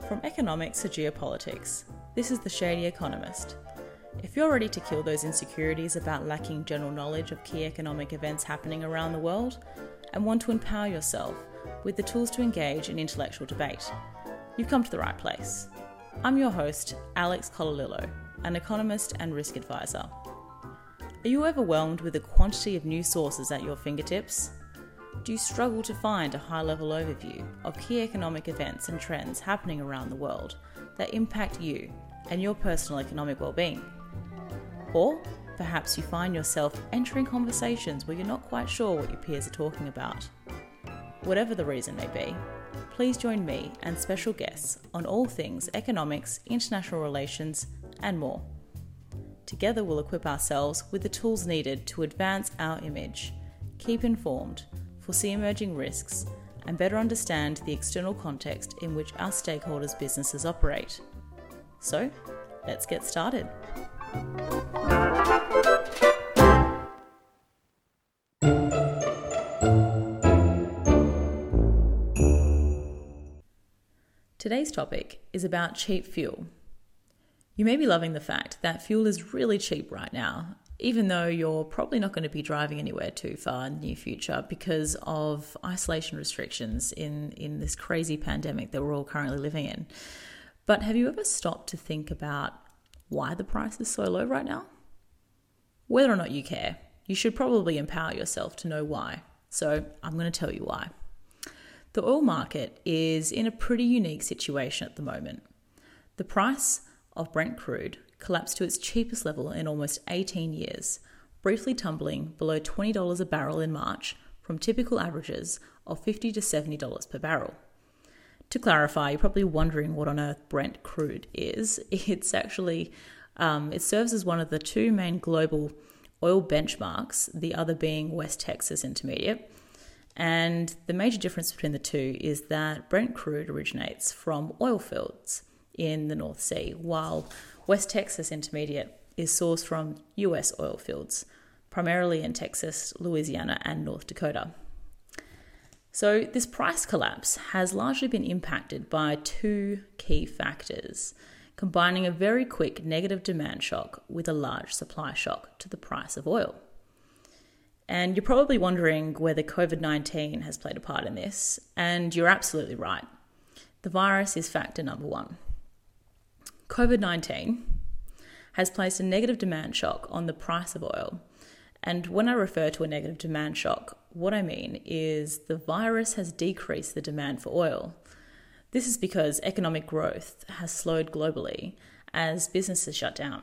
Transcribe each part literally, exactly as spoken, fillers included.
From economics to geopolitics, this is The Shady Economist. If you're ready to kill those insecurities about lacking general knowledge of key economic events happening around the world, and want to empower yourself with the tools to engage in intellectual debate, you've come to the right place. I'm your host, Alex Colalillo, an economist and risk advisor. Are you overwhelmed with the quantity of news sources at your fingertips? Do you struggle to find a high-level overview of key economic events and trends happening around the world that impact you and your personal economic well-being? Or perhaps you find yourself entering conversations where you're not quite sure what your peers are talking about. Whatever the reason may be, please join me and special guests on all things economics, international relations, and more. Together we'll equip ourselves with the tools needed to advance our image, keep informed, foresee emerging risks, and better understand the external context in which our stakeholders' businesses operate. So, let's get started. Today's topic is about cheap fuel. You may be loving the fact that fuel is really cheap right now, even though you're probably not going to be driving anywhere too far in the near future because of isolation restrictions in, in this crazy pandemic that we're all currently living in. But have you ever stopped to think about why the price is so low right now? Whether or not you care, you should probably empower yourself to know why. So I'm going to tell you why. The oil market is in a pretty unique situation at the moment. The price of Brent crude collapsed to its cheapest level in almost eighteen years, briefly tumbling below twenty dollars a barrel in March from typical averages of fifty to seventy dollars per barrel. To clarify, you're probably wondering what on earth Brent crude is. It's actually, um, it serves as one of the two main global oil benchmarks, the other being West Texas Intermediate. And the major difference between the two is that Brent crude originates from oil fields in the North Sea, while West Texas Intermediate is sourced from U S oil fields, primarily in Texas, Louisiana, and North Dakota. So this price collapse has largely been impacted by two key factors, combining a very quick negative demand shock with a large supply shock to the price of oil. And you're probably wondering whether covid nineteen has played a part in this, and you're absolutely right. The virus is factor number one. covid nineteen has placed a negative demand shock on the price of oil. And when I refer to a negative demand shock, what I mean is the virus has decreased the demand for oil. This is because economic growth has slowed globally as businesses shut down.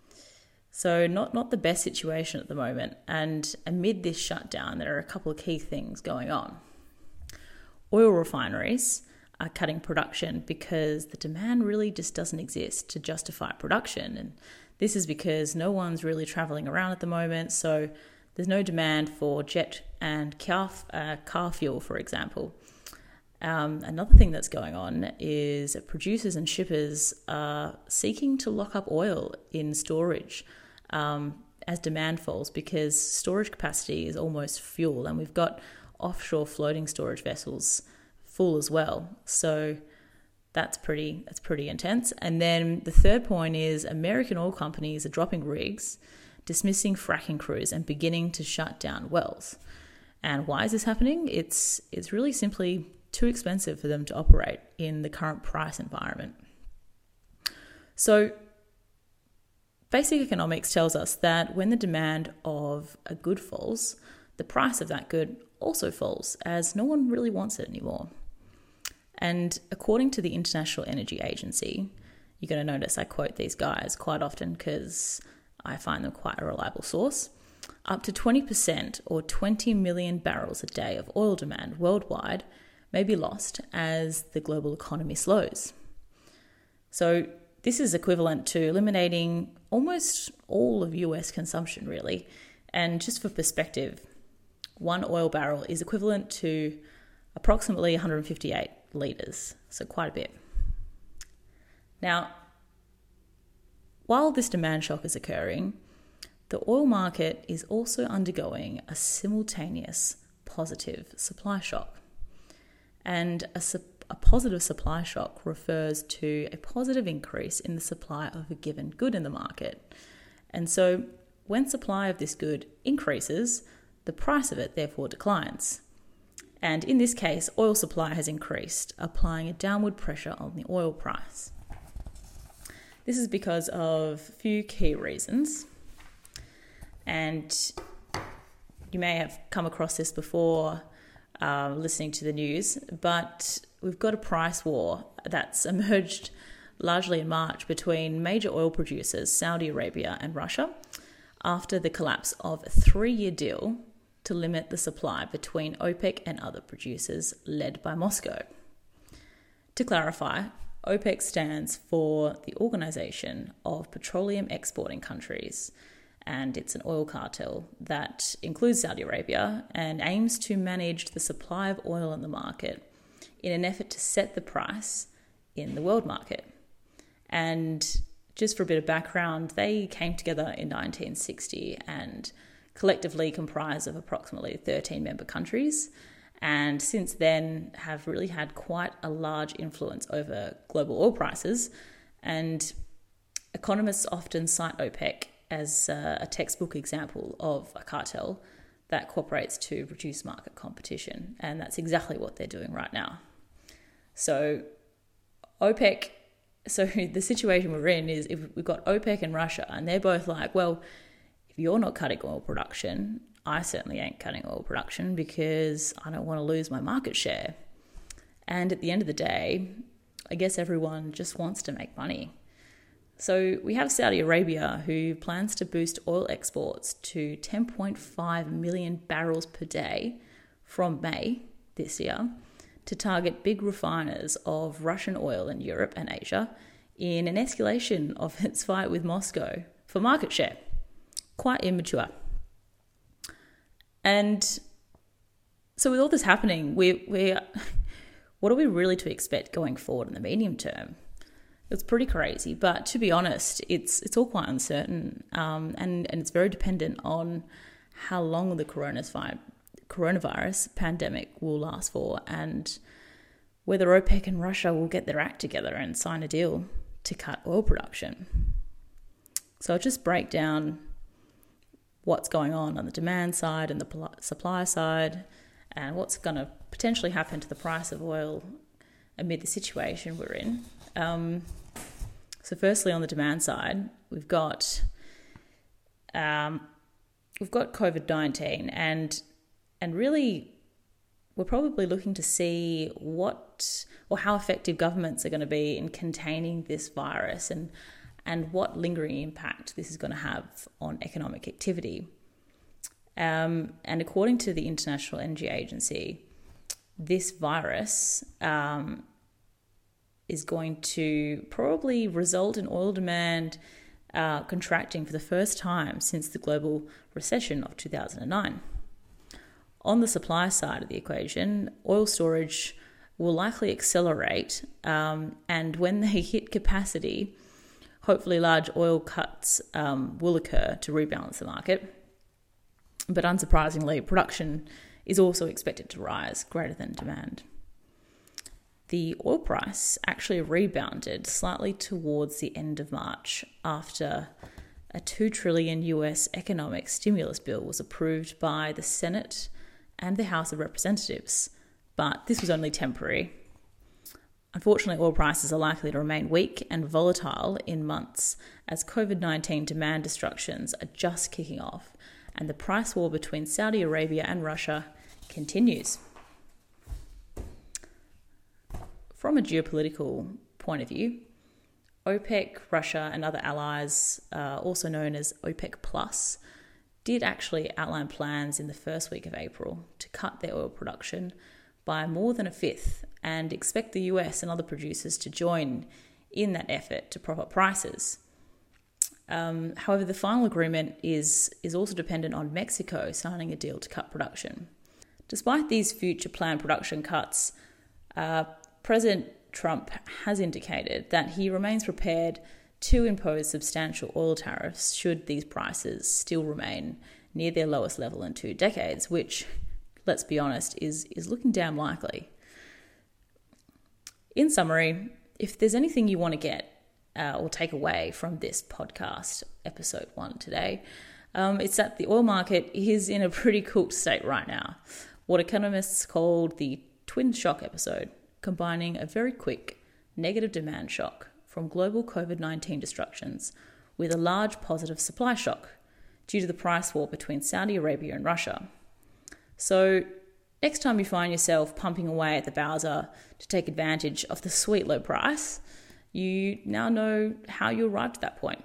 So not, not the best situation at the moment. And amid this shutdown, there are a couple of key things going on. Oil refineries are cutting production because the demand really just doesn't exist to justify production. And this is because no one's really traveling around at the moment, so there's no demand for jet and car, uh, car fuel, for example. Um, another thing that's going on is producers and shippers are seeking to lock up oil in storage um, as demand falls because storage capacity is almost full, and we've got offshore floating storage vessels full as well. So that's pretty that's pretty intense. And then the third point is American oil companies are dropping rigs, dismissing fracking crews, and beginning to shut down wells. And why is this happening? It's it's really simply too expensive for them to operate in the current price environment. So basic economics tells us that when the demand of a good falls, the price of that good also falls, as no one really wants it anymore. And according to the International Energy Agency, you're going to notice I quote these guys quite often because I find them quite a reliable source, up to twenty percent or twenty million barrels a day of oil demand worldwide may be lost as the global economy slows. So this is equivalent to eliminating almost all of U S consumption, really. And just for perspective, one oil barrel is equivalent to approximately one hundred fifty-eight litres, so quite a bit. Now, while this demand shock is occurring, the oil market is also undergoing a simultaneous positive supply shock. And a, a positive supply shock refers to a positive increase in the supply of a given good in the market. And so when supply of this good increases, the price of it therefore declines. And in this case, oil supply has increased, applying a downward pressure on the oil price. This is because of a few key reasons. And you may have come across this before uh, listening to the news, but we've got a price war that's emerged largely in March between major oil producers, Saudi Arabia and Russia, after the collapse of a three-year deal to limit the supply between OPEC and other producers led by Moscow. To clarify, OPEC stands for the Organization of Petroleum Exporting Countries, and it's an oil cartel that includes Saudi Arabia and aims to manage the supply of oil in the market in an effort to set the price in the world market. And just for a bit of background, they came together in nineteen sixty and collectively comprise of approximately thirteen member countries, and since then have really had quite a large influence over global oil prices. And economists often cite OPEC as a textbook example of a cartel that cooperates to reduce market competition, and that's exactly what they're doing right now. So OPEC, so the situation we're in is if we've got OPEC and Russia, and they're both like, well, if you're not cutting oil production, I certainly ain't cutting oil production because I don't want to lose my market share. And at the end of the day, I guess everyone just wants to make money. So we have Saudi Arabia, who plans to boost oil exports to ten point five million barrels per day from May this year to target big refiners of Russian oil in Europe and Asia in an escalation of its fight with Moscow for market share. Quite immature. And so with all this happening, we we what are we really to expect going forward in the medium term? It's pretty crazy, but to be honest, it's it's all quite uncertain, um, and, and it's very dependent on how long the coronavirus, coronavirus pandemic will last for and whether OPEC and Russia will get their act together and sign a deal to cut oil production. So I'll just break down what's going on on the demand side and the supply side and what's going to potentially happen to the price of oil amid the situation we're in. Um, so firstly, on the demand side, we've got um, we've got COVID nineteen, and and really we're probably looking to see what or how effective governments are going to be in containing this virus and and what lingering impact this is going to have on economic activity. Um, and according to the International Energy Agency, this virus um, is going to probably result in oil demand uh, contracting for the first time since the global recession of two thousand nine. On the supply side of the equation, oil storage will likely accelerate, um, and when they hit capacity, hopefully large oil cuts um, will occur to rebalance the market. But unsurprisingly, production is also expected to rise greater than demand. The oil price actually rebounded slightly towards the end of March after a two trillion dollars U S economic stimulus bill was approved by the Senate and the House of Representatives. But this was only temporary. Unfortunately, oil prices are likely to remain weak and volatile in months as COVID nineteen demand destructions are just kicking off and the price war between Saudi Arabia and Russia continues. From a geopolitical point of view, OPEC, Russia and other allies, uh, also known as OPEC Plus, did actually outline plans in the first week of April to cut their oil production by more than a fifth and expect the U S and other producers to join in that effort to prop up prices. Um, however, the final agreement is, is also dependent on Mexico signing a deal to cut production. Despite these future planned production cuts, uh, President Trump has indicated that he remains prepared to impose substantial oil tariffs should these prices still remain near their lowest level in two decades, which, let's be honest, is, is looking damn likely. In summary, if there's anything you want to get uh, or take away from this podcast, episode one today, um, it's that the oil market is in a pretty cooked state right now. What economists called the twin shock episode, combining a very quick negative demand shock from global covid nineteen destructions with a large positive supply shock due to the price war between Saudi Arabia and Russia. So next time you find yourself pumping away at the Bowser to take advantage of the sweet low price, you now know how you arrived at that point.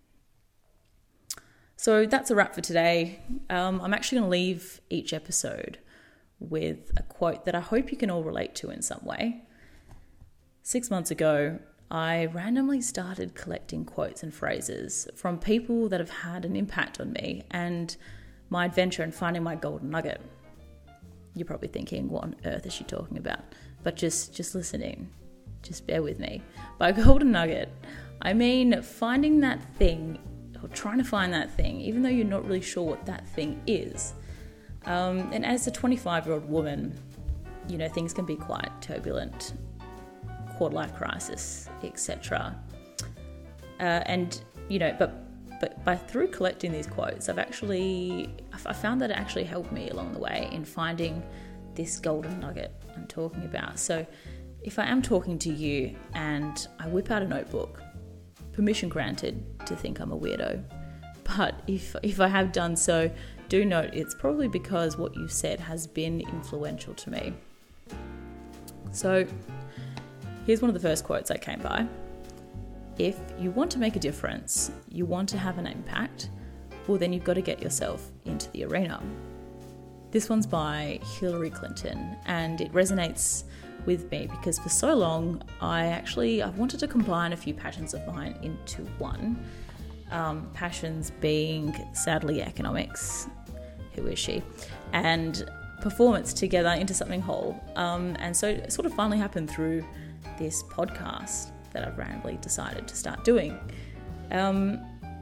So that's a wrap for today. Um, I'm actually going to leave each episode with a quote that I hope you can all relate to in some way. Six months ago, I randomly started collecting quotes and phrases from people that have had an impact on me and my adventure in finding my golden nugget. You're probably thinking, what on earth is she talking about? But just, just listening, just bear with me. By golden nugget, I mean finding that thing, or trying to find that thing, even though you're not really sure what that thing is. Um, and as a twenty-five-year-old woman, you know, things can be quite turbulent, quarter-life crisis, et cetera. Uh, and, you know, but But by through collecting these quotes, I've actually, I found that it actually helped me along the way in finding this golden nugget I'm talking about. So if I am talking to you and I whip out a notebook, permission granted to think I'm a weirdo. But if if I have done so, do note it's probably because what you've said has been influential to me. So here's one of the first quotes I came by. If you want to make a difference, you want to have an impact, well then you've got to get yourself into the arena. This one's by Hillary Clinton, and it resonates with me because for so long I actually I've wanted to combine a few passions of mine into one. Um, passions being, sadly, economics, who is she, and performance together into something whole. Um, and so it sort of finally happened through this podcast that I've randomly decided to start doing. Um,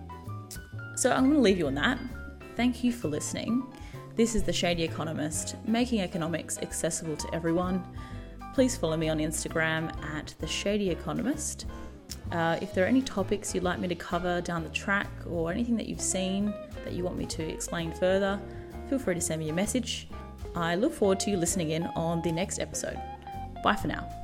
so I'm going to leave you on that. Thank you for listening. This is The Shady Economist, making economics accessible to everyone. Please follow me on Instagram at The Shady Economist. Uh, if there are any topics you'd like me to cover down the track or anything that you've seen that you want me to explain further, feel free to send me a message. I look forward to you listening in on the next episode. Bye for now.